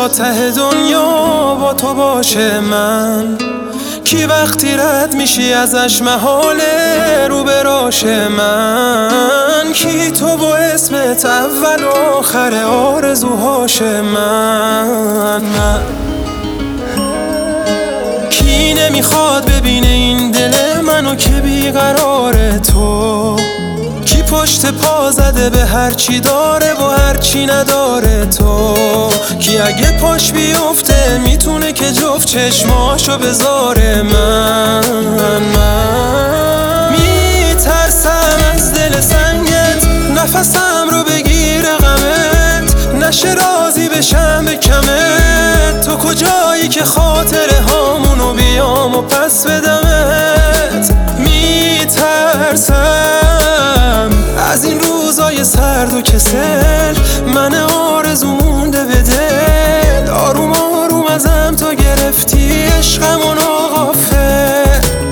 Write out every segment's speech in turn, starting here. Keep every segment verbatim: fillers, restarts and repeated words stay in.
تا ته دنیا با تو باشه من؟ کی وقتی رد میشی ازش محاله رو براشه من؟ کی تو با اسمت اول و آخر آرزوهاشه من؟ من کی نمیخواد ببینه این دل منو که بیقرار تو؟ کی پشت پا زده به هرچی داره و هرچی نداره تو؟ کی اگه پاش بیفته میتونه که جفت چشماشو بذاره من؟ من میترسم از دل سنگت نفسم رو بگیره غمت، نشه راضی بشم به کمت. تو کجایی که خاطره هامونو بیام و پس بدمت؟ میترسم از این روزای سرد و کسل، من آرزو مونده به دل. آروم آروم ازم تو گرفتی عشقمو ناغافل.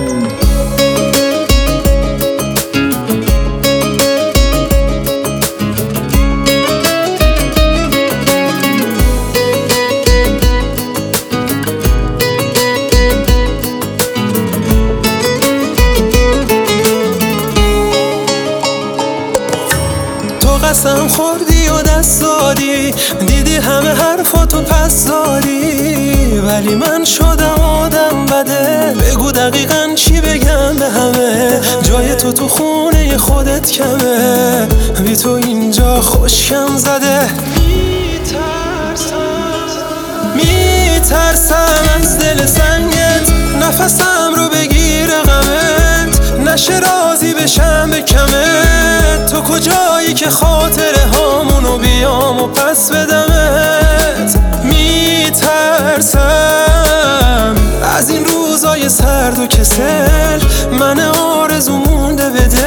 قسم خوردی و دست دادی، دیدی همه حرفاتو پس دادی، ولی من شدم آدم بده. بگو دقیقاً چی بگم به همه؟ جای تو تو خونه خودت کمه، بی تو اینجا خوشکم زده. میترسم از دل سنگت نفسم رو بگیره غمت، نشه راضی بشم به کمت. تو کجایی که خاطره هامونو بیام و پس بدمت؟ میترسم از این روزای سرد و کسل، من آرزو مونده به دل.